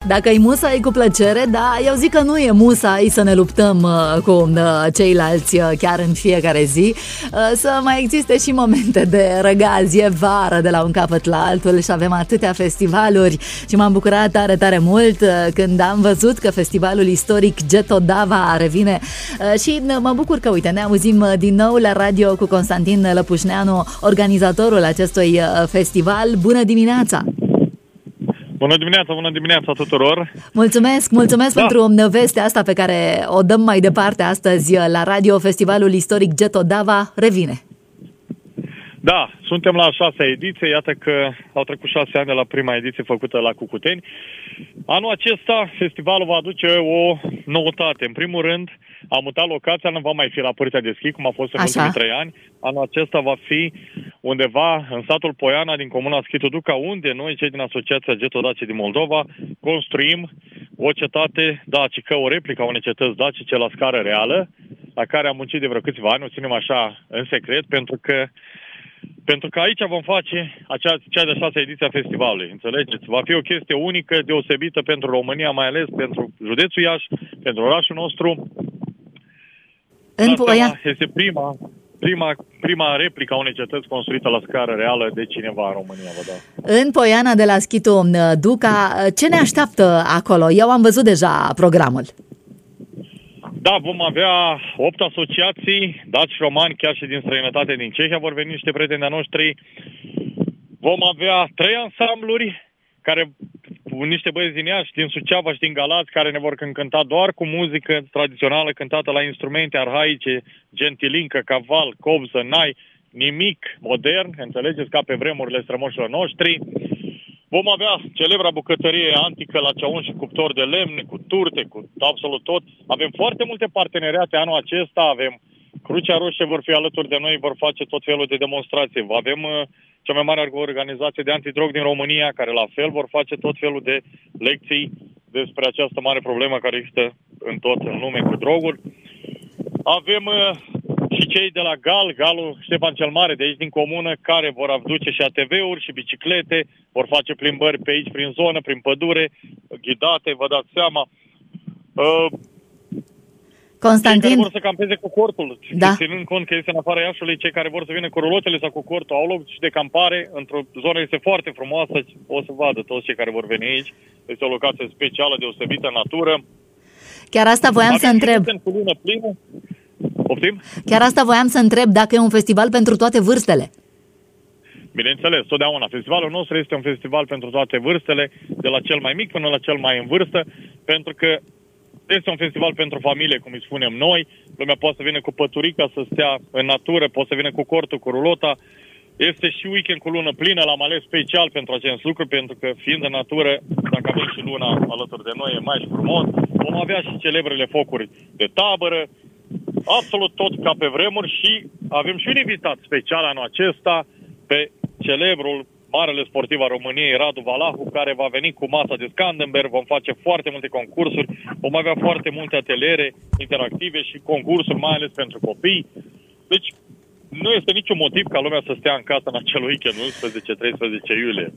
Dacă-i musai cu plăcere, da, eu zic că nu e musai să ne luptăm cu ceilalți chiar în fiecare zi, să mai existe și momente de răgaz, e vară de la un capăt la altul și avem atâtea festivaluri și m-am bucurat tare, tare mult când am văzut că festivalul istoric Getodava revine și mă bucur că, uite, ne auzim din nou la radio cu Constantin Lăpușneanu, organizatorul acestui festival. Bună dimineața! Bună dimineața tuturor! Mulțumesc pentru vestea asta pe care o dăm mai departe astăzi la radio. Festivalul istoric Getodava revine. Da, suntem la a 6-a ediție, iată că au trecut 6 ani de la prima ediție făcută la Cucuteni. Anul acesta festivalul va aduce o noutate. În primul rând, am mutat locația, nu va mai fi la Pârtea de Schi, cum a fost în ultimii 3 ani. Anul acesta va fi undeva în satul Poiana din comuna Schitu Duca, unde noi, cei din Asociația Getodace din Moldova, construim o cetate dacică, o replică a unei cetăți dacice la scară reală, la care am muncit de vreo câțiva ani, o ținem așa în secret, pentru că aici vom face cea de-a 6-a ediție a festivalului, înțelegeți? Va fi o chestie unică, deosebită pentru România, mai ales pentru județul Iași, pentru orașul nostru. Este prima replică a unei cetăți construită la scară reală de cineva în România, vă dau. În Poiana de la Schitu Duca, ce ne așteaptă acolo? Eu am văzut deja programul. Da, vom avea 8 asociații, daci romani, chiar și din străinătate, din Cehia, vor veni niște prieteni de-a noștri. Vom avea 3 ansambluri, niște băieți din Iași, din Suceava și din Galați, care ne vor cânta doar cu muzică tradițională, cântată la instrumente arhaice, gentilincă, caval, cobză, nai, nimic modern, înțelegeți, ca pe vremurile strămoșilor noștri. Vom avea celebra bucătărie antică la ceaun și cuptor de lemne, cu turte, cu absolut tot. Avem foarte multe parteneriate anul acesta, avem Crucea Roșie vor fi alături de noi, vor face tot felul de demonstrații. Avem cea mai mare organizație de antidrog din România, care la fel vor face tot felul de lecții despre această mare problemă care există în lume cu drogul. Avem și cei de la Galul Ștefan cel Mare, de aici din comună, care vor aduce și ATV-uri și biciclete, vor face plimbări pe aici, prin zonă, prin pădure, ghidate, vă dați seama. Constantin, cei care vor să campeze cu cortul, da. Ținând cont că este în afara Iașului, cei care vor să vină cu rulotele sau cu cortul, au loc și de campare, într-o zonă este foarte frumoasă, o să vadă toți cei care vor veni aici. Este o locație specială, deosebită în natură. Chiar asta voiam să întreb. Cu lună plină. Optim? Chiar asta voiam să întreb, dacă e un festival pentru toate vârstele. Bineînțeles, totdeauna. Festivalul nostru este un festival pentru toate vârstele, de la cel mai mic până la cel mai în vârstă, pentru că este un festival pentru familie, cum îi spunem noi. Lumea poate să vină cu păturica, să stea în natură, poate să vină cu cortul, cu rulota. Este și weekend cu lună plină, l-am ales special pentru acest lucru, pentru că fiind în natură, dacă avem și luna alături de noi, e mai frumos. Vom avea și celebrele focuri de tabără, absolut tot ca pe vremuri, și avem și un invitat special anul acesta pe celebrul marele sportiv al României, Radu Valahu, care va veni cu masa de Scandenberg. Vom face foarte multe concursuri, vom avea foarte multe ateliere interactive și concursuri, mai ales pentru copii. Deci nu este niciun motiv ca lumea să stea în casă în acel weekend, 11-13 iulie.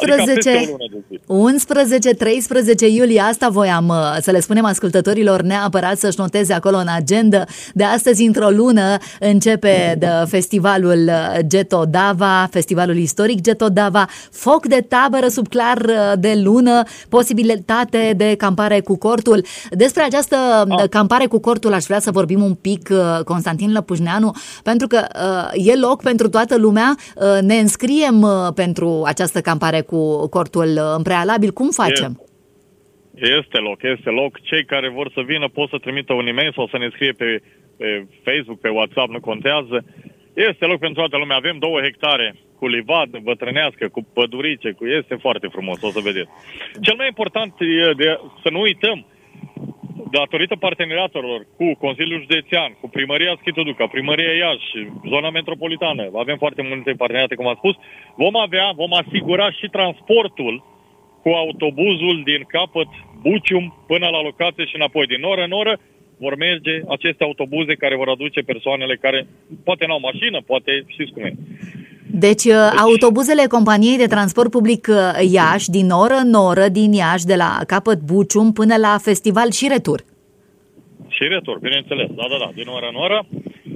11-13 iulie, asta voiam să le spunem ascultătorilor neapărat să-și noteze acolo în agenda. De astăzi, într-o lună, începe festivalul Getodava, festivalul istoric Getodava, foc de tabără sub clar de lună, posibilitate de campare cu cortul. Despre această campare cu cortul aș vrea să vorbim un pic, Constantin Lăpușneanu, pentru că e loc pentru toată lumea. Ne înscriem pentru această campare cu cortul în prealabil. Cum facem? Este loc. Cei care vor să vină pot să trimită un e-mail sau să ne scrie pe Facebook, pe WhatsApp, nu contează. Este loc pentru toată lumea. Avem 2 hectare cu livad, bătrânească, cu pădurice, este foarte frumos, o să vedeți. Cel mai important e să nu uităm, datorită parteneriatelor cu Consiliul Județean, cu Primăria Schitu Duca, Primăria Iași, zona metropolitană, avem foarte multe parteneriate, cum am spus, vom asigura și transportul cu autobuzul din capăt Bucium până la locație și înapoi. Din oră în oră vor merge aceste autobuze care vor aduce persoanele care poate n-au mașină, poate știți cum e. Deci, autobuzele companiei de transport public Iași, din oră în oră, din Iași, de la capăt Bucium până la festival și retur. Și retur, bineînțeles, da, din oră în oră.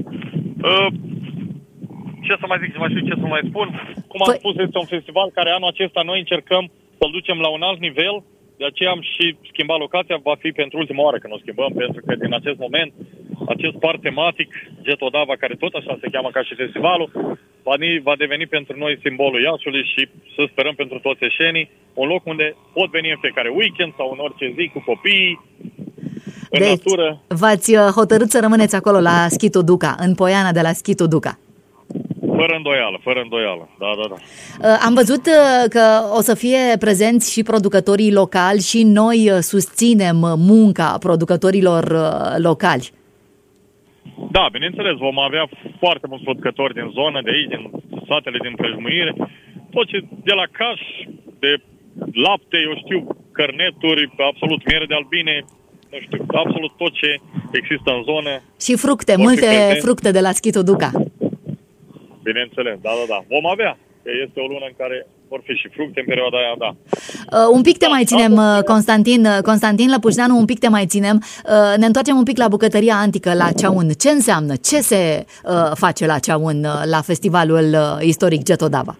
Ce să mai zic, mai știu ce să mai spun. Cum am spus, este un festival care anul acesta noi încercăm să-l ducem la un alt nivel. De aceea am și schimbat locația, va fi pentru ultima oară când o schimbăm, pentru că din acest moment, acest parc tematic, Getodava, care tot așa se cheamă ca și festivalul, va deveni pentru noi simbolul Iașiului și să sperăm pentru toți eșenii, un loc unde pot veni în fiecare weekend sau în orice zi cu copiii, în natură. V-ați hotărât să rămâneți acolo la Schitul Duca, în Poiana de la Schitul Duca. Fără îndoială, da. Am văzut că o să fie prezenți și producătorii locali și noi susținem munca producătorilor locali. Da, bineînțeles, vom avea foarte mulți producători din zonă, de aici, din satele din prejmuire, tot ce de la caș, de lapte, cărneturi, absolut miere de albine, absolut tot ce există în zonă. Și fructe, multe fructe de la Schitul Duca. Bineînțeles, da. Vom avea, că este o lună în care vor fi și fructe în perioada aia, da. Un pic te mai ținem, Constantin Lăpușneanu, un pic te mai ținem. Ne întoarcem un pic la bucătăria antică, la ceaun. Ce înseamnă? Ce se face la ceaun, la festivalul istoric Getodava?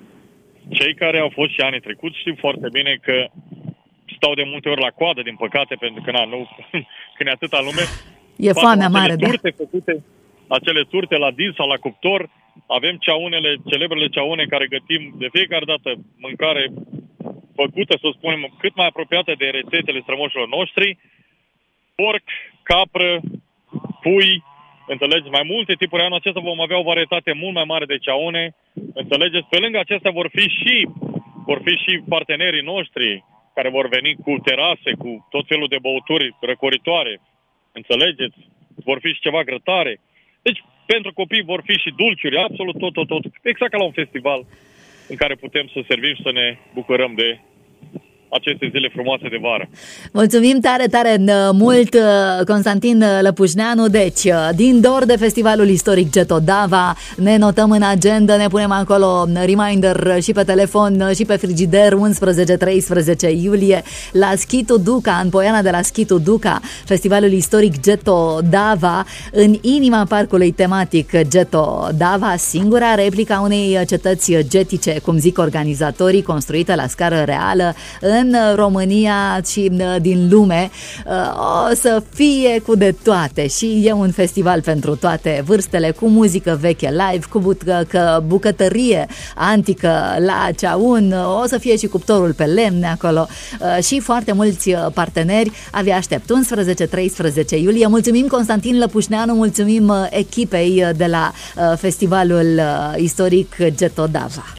Cei care au fost și anii trecuți știu foarte bine că stau de multe ori la coadă, din păcate, pentru că când e atâta lume. E foamea mare, da. Acele turte la dis sau la cuptor, avem ceaunele, celebrele ceaune care gătim de fiecare dată mâncare făcută, să spunem, cât mai apropiată de rețetele strămoșilor noștri, porc, capră, pui, înțelegeți, mai multe tipuri. Anul acesta vom avea o varietate mult mai mare de ceaune, înțelegeți, pe lângă acestea vor fi și partenerii noștri care vor veni cu terase, cu tot felul de băuturi răcoritoare, înțelegeți, vor fi și ceva grătare. Deci, pentru copii vor fi și dulciuri, absolut tot. Exact ca la un festival în care putem să servim și să ne bucurăm de aceste zile frumoase de vară. Mulțumim tare mult, Constantin Lăpușneanu. Deci, din dor de festivalul istoric Getodava, ne notăm în agenda, ne punem acolo reminder și pe telefon și pe frigider, 11-13 iulie, la Schitul Duca, în Poiana de la Schitul Duca, festivalul istoric Getodava, în inima parcului tematic Getodava, singura replica unei cetăți getice, cum zic organizatorii, construită la scară reală în România și din lume. O să fie cu de toate și e un festival pentru toate vârstele, cu muzică veche live, cu bucătărie antică la ceaun, o să fie și cuptorul pe lemne acolo și foarte mulți parteneri. Abia aștept 11-13 iulie. Mulțumim Constantin Lăpușneanu, mulțumim echipei de la festivalul istoric Getodava.